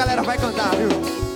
galera vai cantar, viu?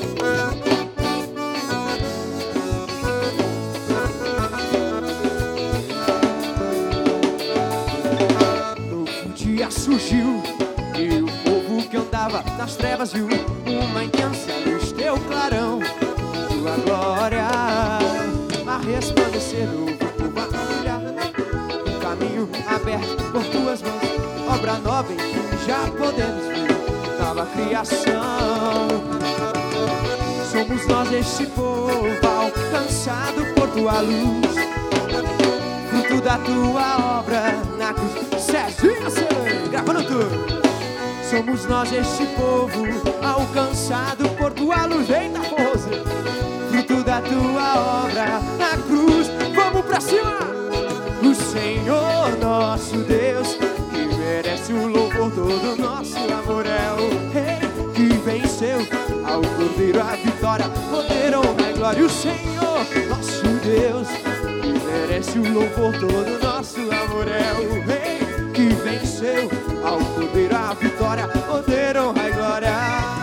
Novo dia surgiu e o povo que andava nas trevas viu uma intensa luz, teu clarão, tua glória a resplandecer. Novo povo a brilhar, um caminho aberto por tuas mãos, obra nova em que já podemos ver nova criação. Somos nós este povo alcançado por tua luz, fruto da tua obra na cruz. Cezinha, gravando tudo. Somos nós este povo alcançado por tua luz. Eita, força! Fruto da tua obra na cruz. Vamos pra cima! O Senhor nosso Deus, que merece o louvor, todo nosso amor, é o Rei que venceu ao Cordeiro a vitória, poder, honra e glória. O Senhor nosso Deus, que merece o louvor, todo nosso amor, é o Rei que venceu ao Cordeiro a vitória, poder, honra e glória.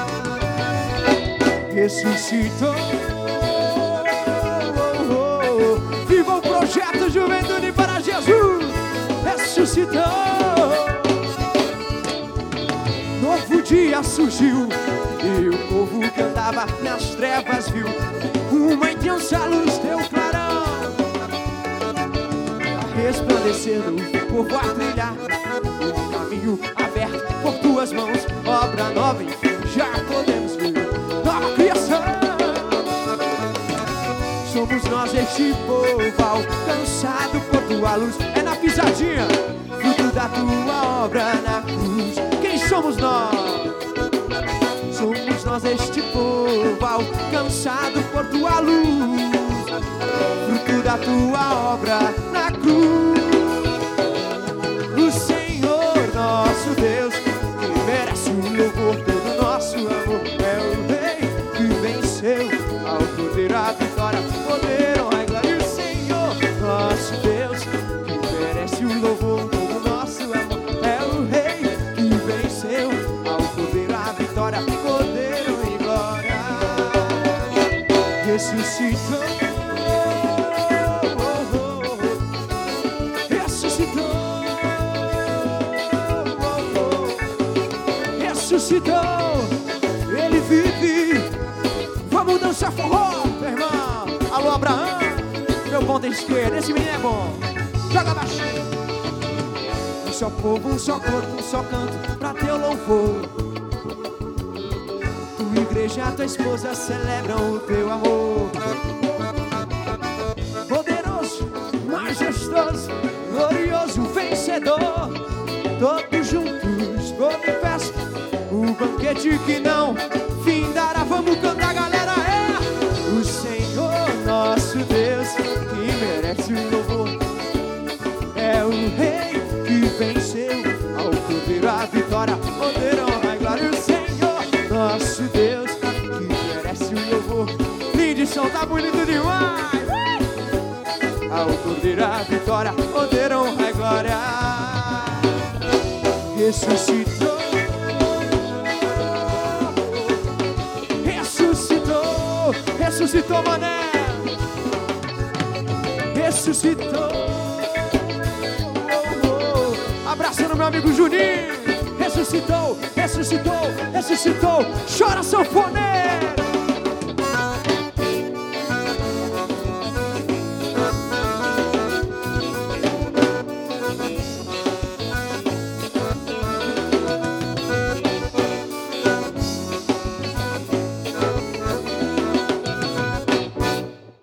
Ressuscitou. Viva o projeto Juventude para Jesus. Ressuscitou. Novo dia surgiu e o povo que andava nas trevas viu uma intensa luz, teu clarão a resplandecer, o povo a trilhar, um caminho aberto por tuas mãos, obra nova, enfim, já podemos ver nova criação. Somos nós este povo alcançado por tua luz. É na pisadinha, fruto da tua obra na cruz. Quem somos nós? Somos nós este povo alcançado por tua luz, fruto da tua obra na cruz. O Senhor nosso Deus, que merece o louvor, todo nosso amor, é o Rei que venceu ao Cordeiro a vitória, poder, honra e glória. O Senhor nosso Deus, que merece o louvor, todo nosso amor, é o Rei que venceu ao Cordeiro a vitória, poder, honra e glória. Ressuscitou. Ressuscitou, ele vive. Vamos dançar forró, meu irmão. Alô, Abraão, meu ponto esquerdo. Esse menino é bom. Joga baixinho. Um só povo, um só corpo, um só canto pra teu louvor. Tua igreja, tua esposa celebram o teu amor. Poderoso, majestoso, glorioso, vencedor. Todos juntos, como em festa, o banquete que não findará. Vamos cantar, galera, é o Senhor nosso Deus, que merece o louvor, é o Rei que venceu ao Cordeiro a vitória, poder, honra e glória. O Senhor nosso Deus, que merece o louvor. Lindson, tá bonito demais. Ao Cordeiro a vitória, poder, honra e glória. Ressuscitou. Ressuscitou. Ressuscitou, mané. Ressuscitou. Abraçando meu amigo Juninho. Ressuscitou, ressuscitou, ressuscitou. Chora, sanfoneiro.